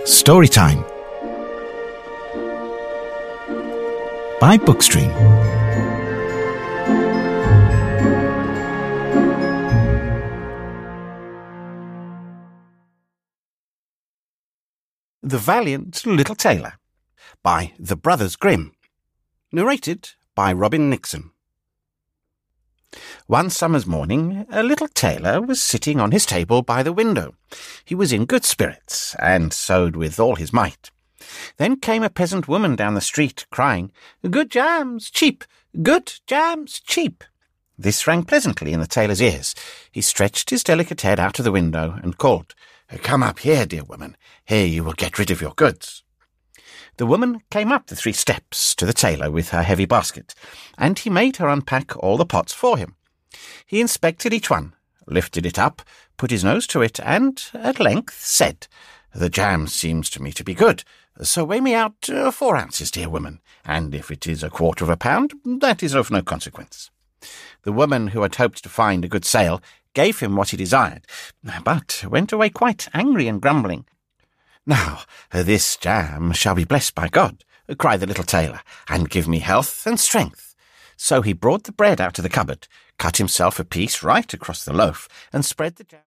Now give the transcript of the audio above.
Storytime by Bookstream. The Valiant Little Tailor by the Brothers Grimm. Narrated by Robin Nixon. One summer's morning, a little tailor was sitting on his table by the window. He was in good spirits, and sewed with all his might. Then came a peasant woman down the street, crying, "Good jams, cheap! Good jams, cheap!" This rang pleasantly in the tailor's ears. He stretched his delicate head out of the window and called, "Come up here, dear woman. Here you will get rid of your goods." The woman came up the 3 steps to the tailor with her heavy basket, and he made her unpack all the pots for him. He inspected each one, lifted it up, put his nose to it, and at length said, "The jam seems to me to be good, so weigh me out 4 ounces, dear woman, and if it is 1/4 of a pound, that is of no consequence." The woman, who had hoped to find a good sale, gave him what he desired, but went away quite angry and grumbling. "Now, this jam shall be blessed by God," cried the little tailor, "and give me health and strength." So he brought the bread out of the cupboard, cut himself a piece right across the loaf, and spread the jam.